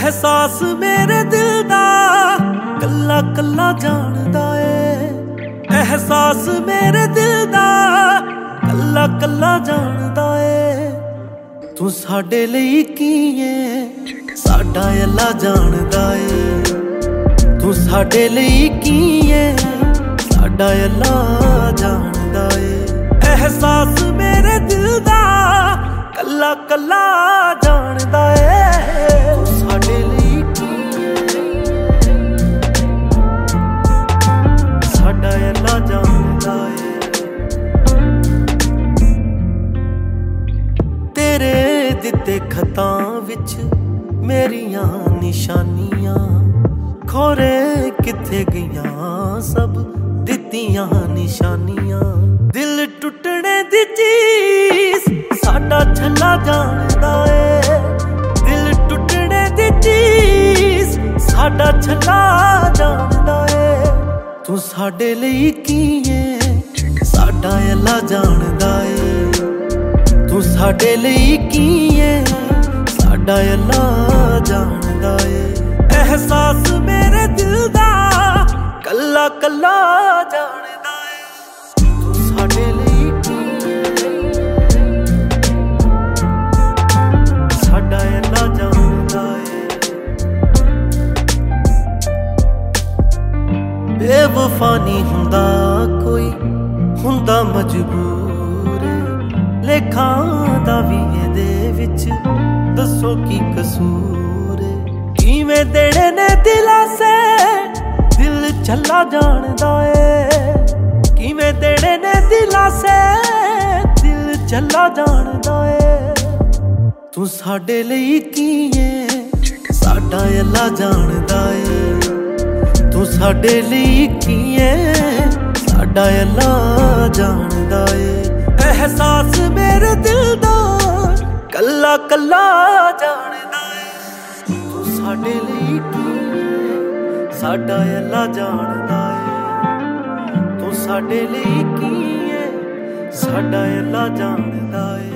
एहसास मेरे दिल दा कल्ला कल्ला जानदा ए। एहसास मेरे दिल दा कल्ला कल्ला जानदा ए। तू साडे लई की है साडा अल्लाह जानदा ए। तू साडे लई की है साडा अल्लाह जानदा ए। एहसास मेरे दिल दा कल्ला कल्ला जानदा ए। तू साडे लई की साडा अल्लाह जानदा ए। तेरे दिते खतां विच मेरियां निशानियां खोरे किथे गईयां सब दित्तियां निशानियां। दिल टुटने दी चीज साडा छल्ला जानदा ए। दिल टुटने दी चीज साडा छल्ला जानदा ए। तू साडे लई की है साडा अल्लाह जानदा ए। तू साडे लई की है साडा अल्लाह जानदा ए। एहसास मेरे दिल दा कल्ला कल्ला जानदा ए। तू साडे लई की साडा अल्लाह जानदा ए। बेवफा नहीं हुंदा कोई हुंदा मजबूर। लेखां दा वी इहदे विच दसो की कसूर। किवें देने ने दिलासे दिल छल्ला जानदा ए। किवें देने ने दिलासे दिल छल्ला जानदा ए। तू साडे लई की है साडा अल्लाह जानदा ए। तू साडे लई की है साडा अल्लाह जानदा ए। एहसास मेरे दिल दा कल्ला कल्ला जानदा ए। तू साडे लई की साडा अल्लाह जानदा ए। तू साडे लई की है साडा अल्लाह जानदा ए।